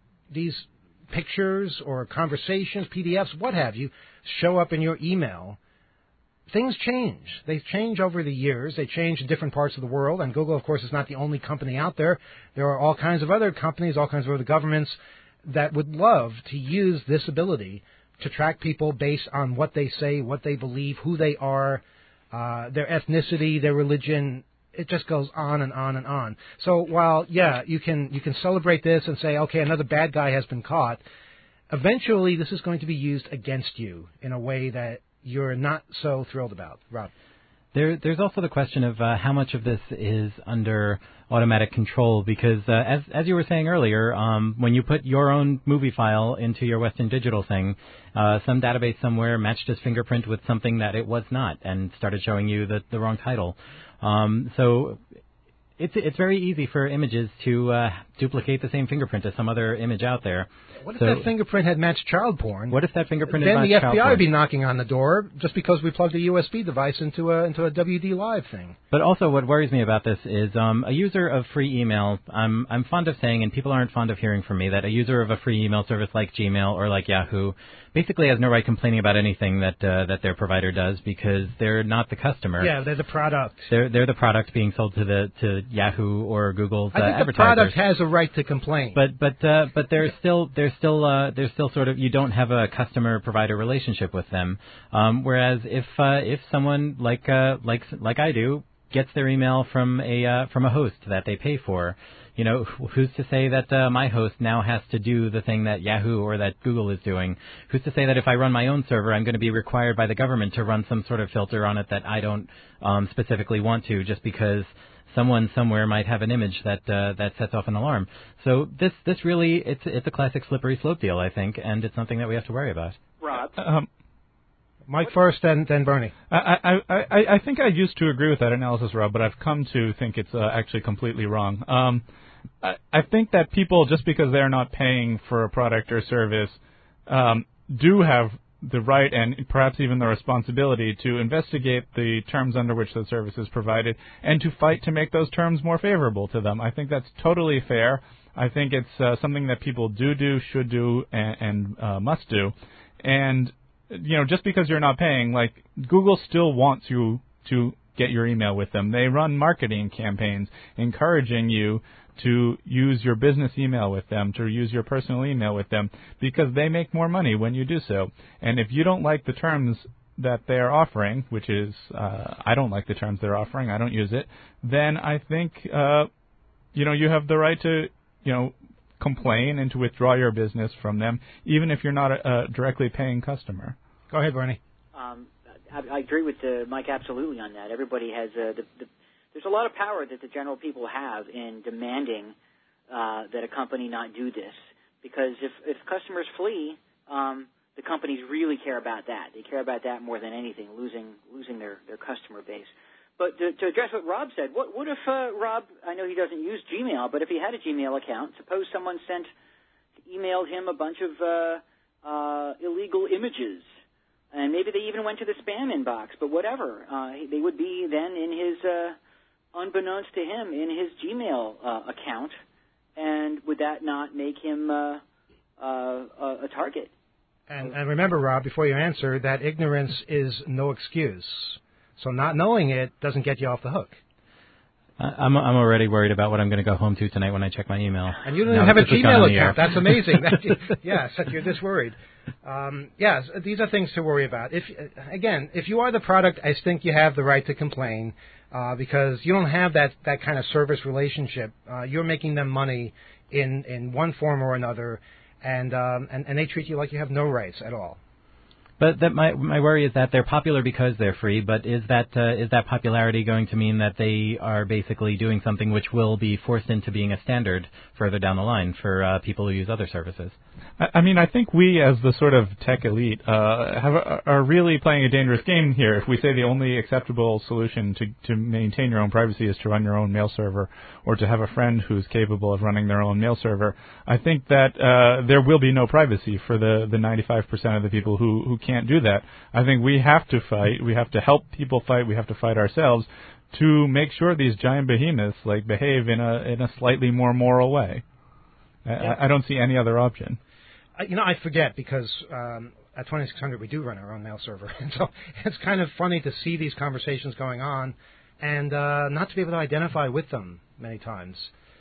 pictures or conversations, PDFs, what have you, show up in your email. Things change. They change over the years. They change in different parts of the world. And Google, of course, is not the only company out there. There are all kinds of other companies, all kinds of other governments that would love to use this ability to track people based on what they say, what they believe, who they are, their ethnicity, their religion. It just goes on and on and on. So while, yeah, you can celebrate this and say, okay, another bad guy has been caught, eventually this is going to be used against you in a way that you're not so thrilled about. Rob? There's also the question of how much of this is under automatic control, because as you were saying earlier, when you put your own movie file into your Western Digital thing, some database somewhere matched his fingerprint with something that it was not and started showing you the wrong title. So it's very easy for images to duplicate the same fingerprint as some other image out there. What if that fingerprint had matched child porn? What if that fingerprint had matched child porn? Then the FBI would be knocking on the door just because we plugged a USB device into a WD Live thing. But also what worries me about this is a user of free email, I'm fond of saying, and people aren't fond of hearing from me, that a user of a free email service like Gmail or like Yahoo basically has no right complaining about anything that their provider does, because they're not the customer. Yeah, they're the product. They're the product being sold to Yahoo or Google's I think the advertisers. product has a right to complain. But there's still sort of, you don't have a customer provider relationship with them. Whereas if someone like I do gets their email from a host that they pay for, who's to say that my host now has to do the thing that Yahoo or that Google is doing? Who's to say that if I run my own server, I'm going to be required by the government to run some sort of filter on it that I don't specifically want to, just because someone somewhere might have an image that sets off an alarm? So this really, it's a classic slippery slope deal, I think, and it's something that we have to worry about. Rob? Mike first, then Bernie. I think I used to agree with that analysis, Rob, but I've come to think it's actually completely wrong. I think that people, just because they're not paying for a product or service, do have the right and perhaps even the responsibility to investigate the terms under which the service is provided and to fight to make those terms more favorable to them. I think that's totally fair. I think it's something that people do, should do, and must do. And, just because you're not paying, like, Google still wants you to get your email with them. They run marketing campaigns encouraging you to use your business email with them, to use your personal email with them, because they make more money when you do so. And if you don't like the terms that they're offering, which is, I don't like the terms they're offering, I don't use it, then I think, you have the right to, complain and to withdraw your business from them, even if you're not a directly paying customer. Go ahead, Bernie. I agree with Mike absolutely on that. Everybody has there's a lot of power that the general people have in demanding that a company not do this, because if customers flee, the companies really care about that. They care about that more than anything, losing their customer base. But to address what Rob said, what if Rob, I know he doesn't use Gmail, but if he had a Gmail account, suppose someone emailed him a bunch of illegal images, and maybe they even went to the spam inbox, but whatever. They would be then in his, unbeknownst to him, in his Gmail account, and would that not make him a target? And remember, Rob, before you answer, that ignorance is no excuse. So not knowing it doesn't get you off the hook. I'm already worried about what I'm going to go home to tonight when I check my email. And you don't even have a Gmail account. That's amazing. Yes, you're this worried. Yes, these are things to worry about. If you are the product, I think you have the right to complain because you don't have that kind of service relationship. You're making them money in one form or another, and they treat you like you have no rights at all. But my worry is that they're popular because they're free. But is that popularity going to mean that they are basically doing something which will be forced into being a standard further down the line for people who use other services? I mean, I think we, as the sort of tech elite, are really playing a dangerous game here. If we say the only acceptable solution to maintain your own privacy is to run your own mail server, or to have a friend who's capable of running their own mail server, I think that there will be no privacy for the 95% of the people who can't do that. I think we have to fight. We have to help people fight. We have to fight ourselves to make sure these giant behemoths behave in a slightly more moral way. I don't see any other option. I forget because at 2600 we do run our own mail server, and so it's kind of funny to see these conversations going on and not to be able to identify with them many times.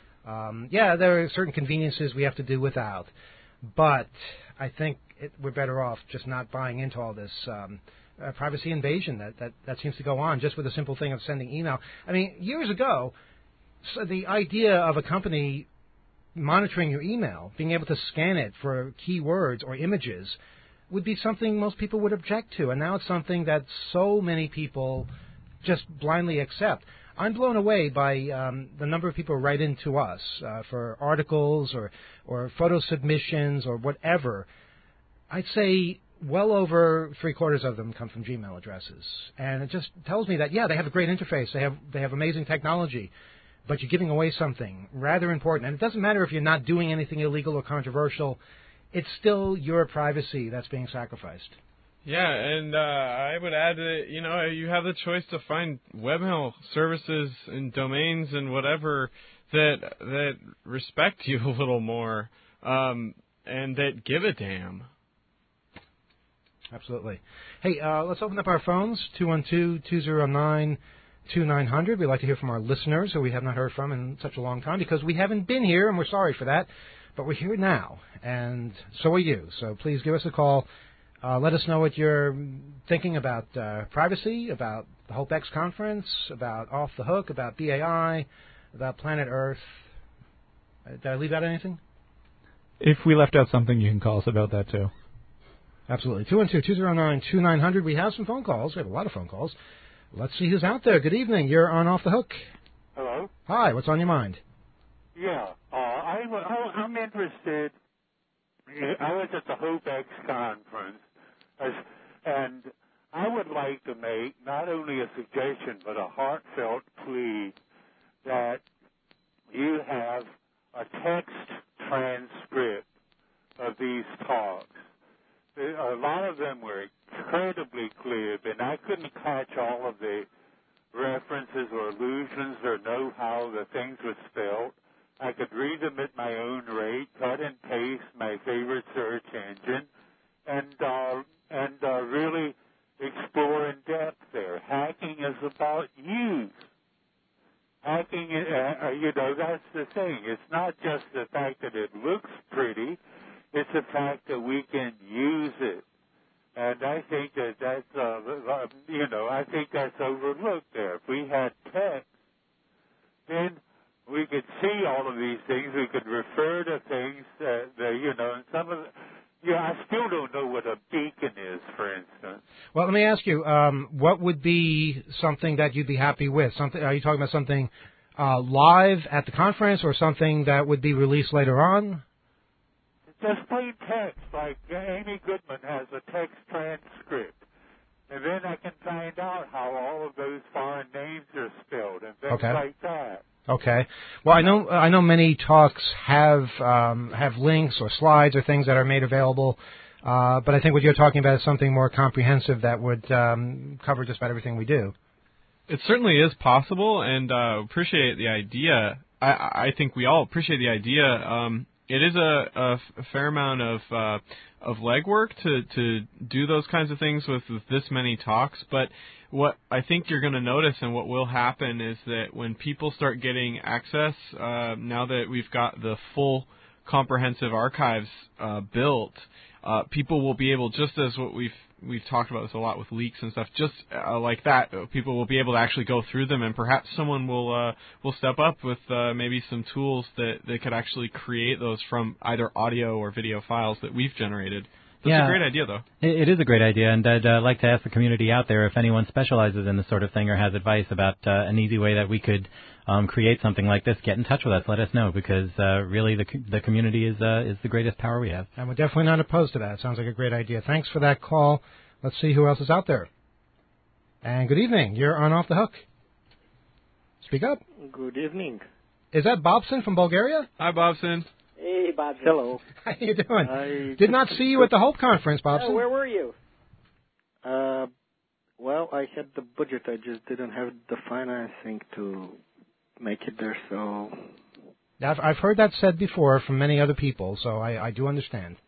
There are certain conveniences we have to do without, but I think we're better off just not buying into all this privacy invasion that seems to go on just with the simple thing of sending email. I mean, years ago, so the idea of a company monitoring your email, being able to scan it for keywords or images, would be something most people would object to, and now it's something that so many people just blindly accept. I'm blown away by the number of people who write in to us for articles or photo submissions or whatever. I'd say well over 3/4 of them come from Gmail addresses, and it just tells me that they have a great interface, they have amazing technology, but you're giving away something rather important. And it doesn't matter if you're not doing anything illegal or controversial; it's still your privacy that's being sacrificed. Yeah, and I would add that you have the choice to find webmail services and domains and whatever that respect you a little more and that give a damn. Absolutely. Hey, let's open up our phones, 212-209-0220. 2900. We'd like to hear from our listeners who we have not heard from in such a long time because we haven't been here, and we're sorry for that. But we're here now, and so are you. So please give us a call. Let us know what you're thinking about privacy, about the HopeX conference, about Off the Hook, about BAI, about Planet Earth. Did I leave out anything? If we left out something, you can call us about that, too. Absolutely. 212-209-2900. We have some phone calls. We have a lot of phone calls. Let's see who's out there. Good evening. You're on Off the Hook. Hello? Hi. What's on your mind? Yeah. I'm interested. I was at the HopeX conference, and I would like to make not only a suggestion but a heartfelt plea that you have a text transcript of these talks. A lot of them were incredibly clear, and I couldn't catch all of the references or allusions or know how the things were spelled. I could read them at my own rate, cut and paste my favorite search engine, and really explore in depth there. Hacking is about use. Hacking, that's the thing. It's not just the fact that it looks pretty. It's the fact that we can use it. And I think that's overlooked there. If we had text, then we could see all of these things. We could refer to things and some of I still don't know what a beacon is, for instance. Well, let me ask you, what would be something that you'd be happy with? Are you talking about something live at the conference or something that would be released later on? Just plain text, like Amy Goodman has a text transcript. And then I can find out how all of those foreign names are spelled and things like that. Okay. Well, I know many talks have links or slides or things that are made available, but I think what you're talking about is something more comprehensive that would cover just about everything we do. It certainly is possible, and appreciate the idea. I think we all appreciate the idea. It is a fair amount of legwork to do those kinds of things with this many talks, but what I think you're going to notice and what will happen is that when people start getting access, now that we've got the full comprehensive archives built, people will be able, just as what we've talked about this a lot with leaks and stuff, just like that, people will be able to actually go through them, and perhaps someone will step up with maybe some tools that could actually create those from either audio or video files that we've generated. That's a great idea, though. It is a great idea, and I'd like to ask the community out there if anyone specializes in this sort of thing or has advice about an easy way that we could create something like this. Get in touch with us. Let us know, because really the community is the greatest power we have. And we're definitely not opposed to that. Sounds like a great idea. Thanks for that call. Let's see who else is out there. And good evening. You're on Off the Hook. Speak up. Good evening. Is that Bobson from Bulgaria? Hi, Bobson. Hey, Bob. Hello. How you doing? I did not see you at the Hope Conference, Bobson. Where were you? Well, I had the budget. I just didn't have the financing to make it there, so... I've heard that said before from many other people, so I do understand.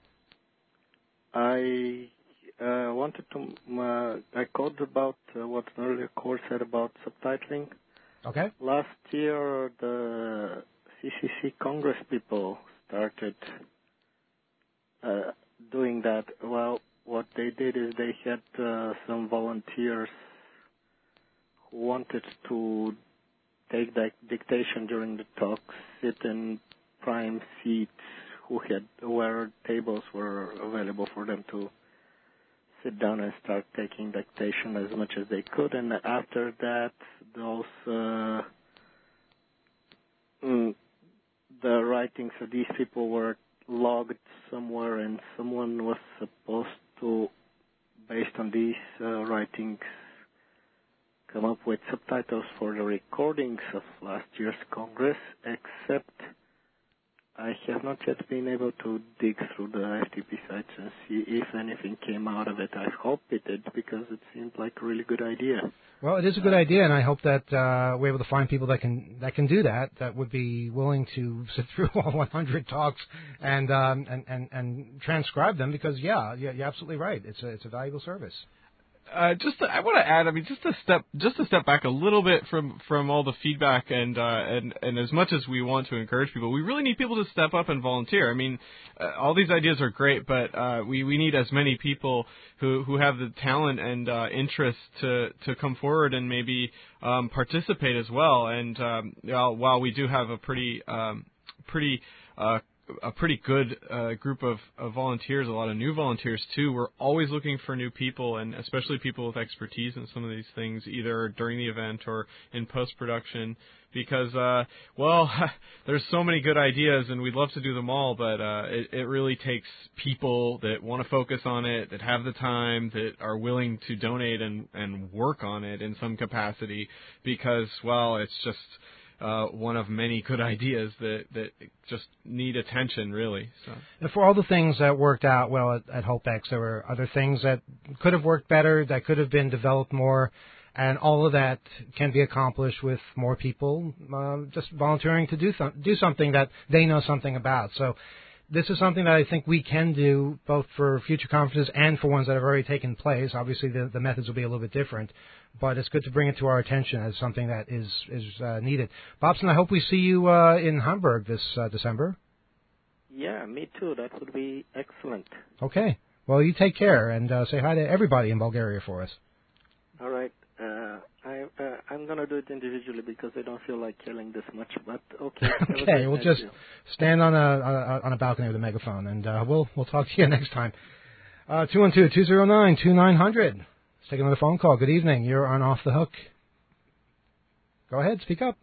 I wanted to... I called about what an earlier call said about subtitling. Okay. Last year, the CCC Congress people started doing that. Well, what they did is they had some volunteers who wanted to take dictation during the talk, sit in prime seats, where tables were available for them to sit down and start taking dictation as much as they could. And after that, those the writings of these people were logged somewhere, and someone was supposed to, based on these writings, come up with subtitles for the recordings of last year's Congress, except I have not yet been able to dig through the FTP sites and see if anything came out of it. I hope it did, because it seemed like a really good idea. Well, it is a good idea, and I hope that we're able to find people that can do that would be willing to sit through all 100 talks and transcribe them, because you're absolutely right. It's a valuable service. I want to add. I mean, just to step back a little bit from all the feedback and as much as we want to encourage people, we really need people to step up and volunteer. I mean, all these ideas are great, but we need as many people who have the talent and interest to come forward and maybe participate as well. And while we do have a pretty good group of volunteers, a lot of new volunteers too. We're always looking for new people, and especially people with expertise in some of these things, either during the event or in post-production, because, there's so many good ideas, and we'd love to do them all, but it really takes people that want to focus on it, that have the time, that are willing to donate and work on it in some capacity, because, it's just one of many good ideas that just need attention, really. So. And for all the things that worked out well at HopeX, there were other things that could have worked better, that could have been developed more, and all of that can be accomplished with more people just volunteering to do something that they know something about. So this is something that I think we can do both for future conferences and for ones that have already taken place. Obviously, the methods will be a little bit different, but it's good to bring it to our attention as something that is needed. Bobson, I hope we see you in Hamburg this December. Yeah, me too. That would be excellent. Okay. Well, you take care and say hi to everybody in Bulgaria for us. All right. I'm going to do it individually because I don't feel like yelling this much, but okay. Okay, we'll just stand on a balcony with a megaphone, and we'll talk to you next time. 212-209-2900. Let's take another phone call. Good evening. You're on Off the Hook. Go ahead. Speak up.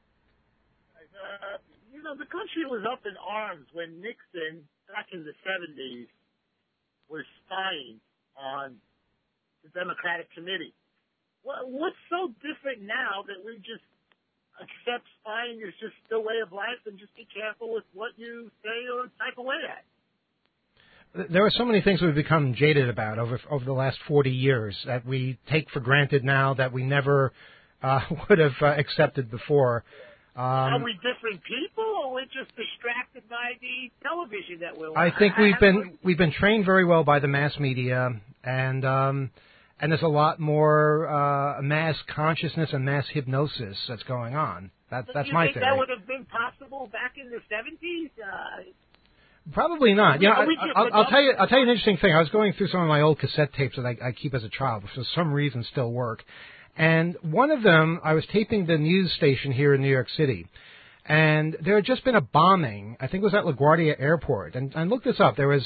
The country was up in arms when Nixon, back in the 70s, was spying on the Democratic Committee. What's so different now that we just accept spying is just the way of life and just be careful with what you say or type away at? There are so many things we've become jaded about over the last 40 years that we take for granted now that we never would have accepted before. Are we different people, or we're just distracted by the television that we're watching? I think we've been trained very well by the mass media, and there's a lot more mass consciousness and mass hypnosis that's going on. That's my theory. Do you think that would have been possible back in the 70s? Probably not. I'll tell you an interesting thing. I was going through some of my old cassette tapes that I keep as a child, which for some reason still work. And one of them, I was taping the news station here in New York City. And there had just been a bombing. I think it was at LaGuardia Airport. And look this up. There was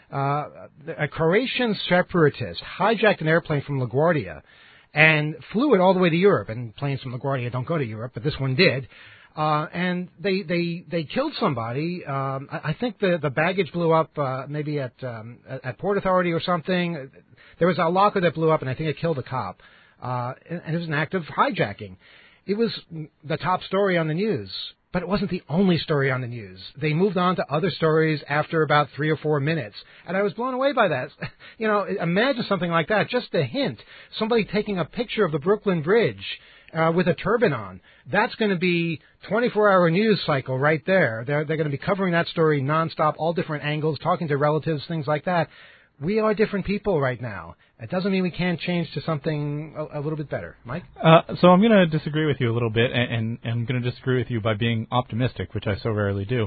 a Croatian separatist hijacked an airplane from LaGuardia and flew it all the way to Europe. And planes from LaGuardia don't go to Europe, but this one did. And they killed somebody. I think the baggage blew up maybe at Port Authority or something. There was a locker that blew up, and I think it killed a cop. And it was an act of hijacking. It was the top story on the news, but it wasn't the only story on the news. They moved on to other stories after about 3 or 4 minutes, and I was blown away by that. You know, imagine something like that, just a hint. Somebody taking a picture of the Brooklyn Bridge with a turban on. That's going to be 24-hour news cycle right there. They're going to be covering that story nonstop, all different angles, talking to relatives, things like that. We are different people right now. It doesn't mean we can't change to something a little bit better. Mike? So I'm going to disagree with you a little bit, and I'm going to disagree with you by being optimistic, which I so rarely do.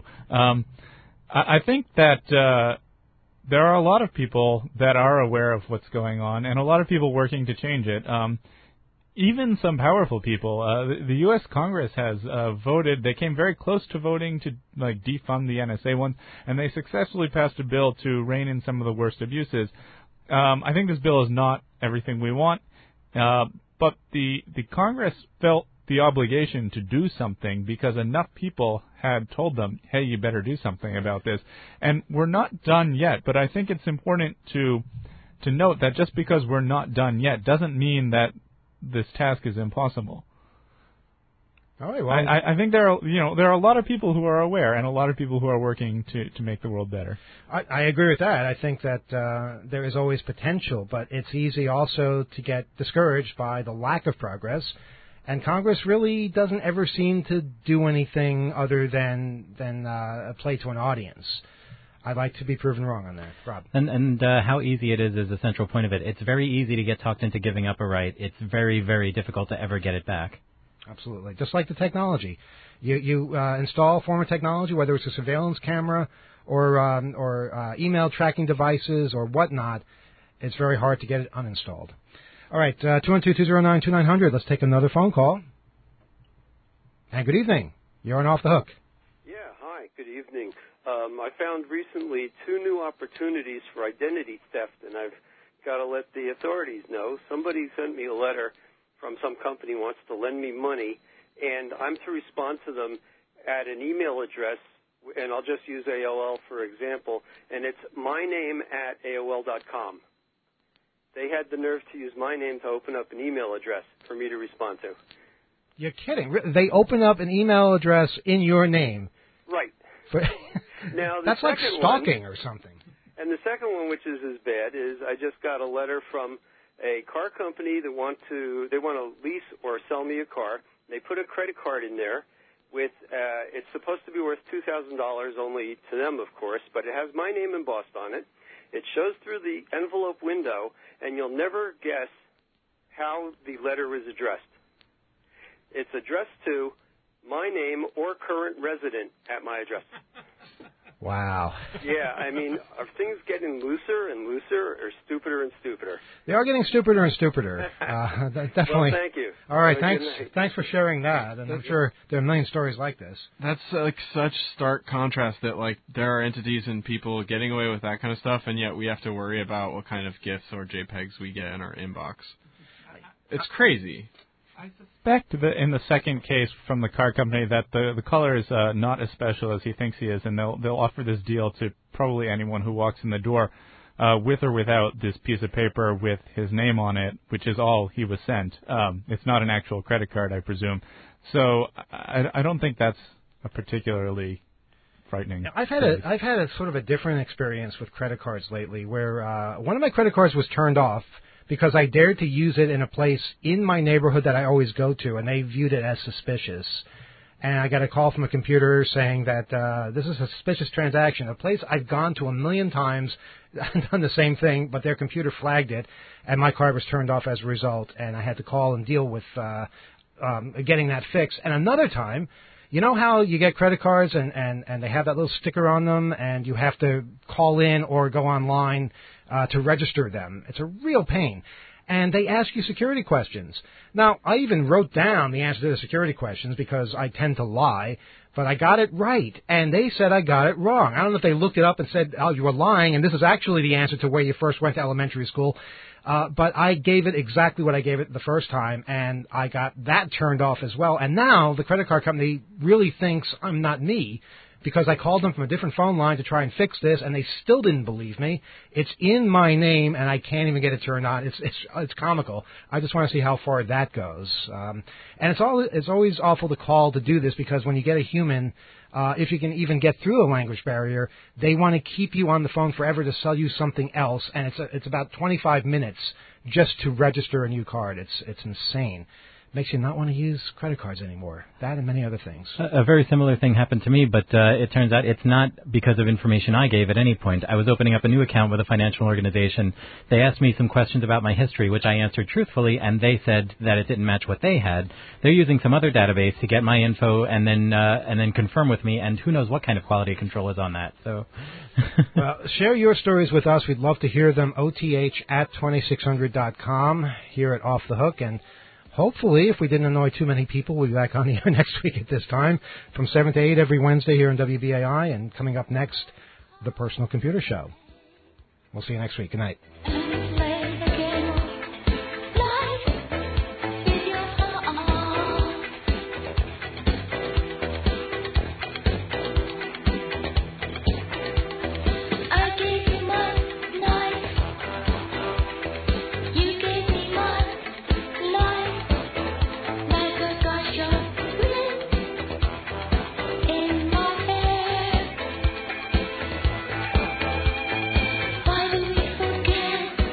I think that there are a lot of people that are aware of what's going on, and a lot of people working to change it. Even some powerful people. The U.S. Congress has voted. They came very close to voting to defund the NSA once, and they successfully passed a bill to rein in some of the worst abuses. I think this bill is not everything we want, but the Congress felt the obligation to do something because enough people had told them, hey, you better do something about this. And we're not done yet, but I think it's important to note that just because we're not done yet doesn't mean that this task is impossible. All right, well, I think there are a lot of people who are aware and a lot of people who are working to make the world better. I agree with that. I think that there is always potential, but it's easy also to get discouraged by the lack of progress. And Congress really doesn't ever seem to do anything other than play to an audience. I'd like to be proven wrong on that. Rob. And how easy it is the central point of it. It's very easy to get talked into giving up a right. It's very, very difficult to ever get it back. Absolutely. Just like the technology. You install a form of technology, whether it's a surveillance camera or email tracking devices or whatnot, it's very hard to get it uninstalled. All right, 212-209-2900. Let's take another phone call. And good evening. You're on Off the Hook. Yeah, hi, good evening. I found recently 2 new opportunities for identity theft, and I've got to let the authorities know. Somebody sent me a letter from some company who wants to lend me money, and I'm to respond to them at an email address, and I'll just use AOL for example, and it's myname@AOL.com. They had the nerve to use my name to open up an email address for me to respond to. You're kidding. They open up an email address in your name. Right. Now, that's like stalking or something. And the second one, which is as bad, is I just got a letter from a car company that want to lease or sell me a car. They put a credit card in there with it's supposed to be worth $2,000 only to them, of course, but it has my name embossed on it. It shows through the envelope window, and you'll never guess how the letter is addressed. It's addressed to my name or current resident at my address. Wow. Yeah, I mean, are things getting looser and looser or stupider and stupider? They are getting stupider and stupider. Definitely. Well, thank you. All right, thanks for sharing that, and I'm sure there are a million stories like this. That's like such stark contrast that like there are entities and people getting away with that kind of stuff, and yet we have to worry about what kind of GIFs or JPEGs we get in our inbox. It's crazy. I suspect that in the second case from the car company that the caller is not as special as he thinks he is, and they'll offer this deal to probably anyone who walks in the door with or without this piece of paper with his name on it, which is all he was sent. It's not an actual credit card, I presume. So I don't think that's a particularly frightening. I've had a sort of a different experience with credit cards lately, where one of my credit cards was turned off because I dared to use it in a place in my neighborhood that I always go to, and they viewed it as suspicious. And I got a call from a computer saying that this is a suspicious transaction, a place I've gone to 1,000,000 times, done the same thing, but their computer flagged it, and my card was turned off as a result, and I had to call and deal with getting that fixed. And another time, you know how you get credit cards and they have that little sticker on them, and you have to call in or go online to register them. It's a real pain. And they ask you security questions. Now, I even wrote down the answer to the security questions because I tend to lie, but I got it right. And they said I got it wrong. I don't know if they looked it up and said, oh, you were lying, and this is actually the answer to where you first went to elementary school. But I gave it exactly what I gave it the first time, and I got that turned off as well. And now the credit card company really thinks I'm not me, because I called them from a different phone line to try and fix this, and they still didn't believe me. It's in my name, and I can't even get it turned on. It's comical. I just want to see how far that goes. And it's always awful to call to do this, because when you get a human, if you can even get through a language barrier, they want to keep you on the phone forever to sell you something else, and it's about 25 minutes just to register a new card. It's insane. Makes you not want to use credit cards anymore. That and many other things. A very similar thing happened to me, but it turns out it's not because of information I gave at any point. I was opening up a new account with a financial organization. They asked me some questions about my history, which I answered truthfully, and they said that it didn't match what they had. They're using some other database to get my info and then confirm with me, and who knows what kind of quality control is on that. So, well, share your stories with us. We'd love to hear them. OTH@2600.com here at Off the Hook, and hopefully, if we didn't annoy too many people, we'll be back on the air next week at this time from 7 to 8 every Wednesday here on WBAI. And coming up next, The Personal Computer Show. We'll see you next week. Good night. Why do we forget?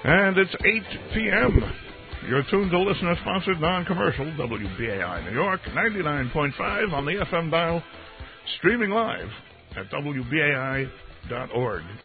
And it's 8 p.m. You're tuned to listener-sponsored non-commercial WBAI New York, 99.5 on the FM dial, streaming live at WBAI.org.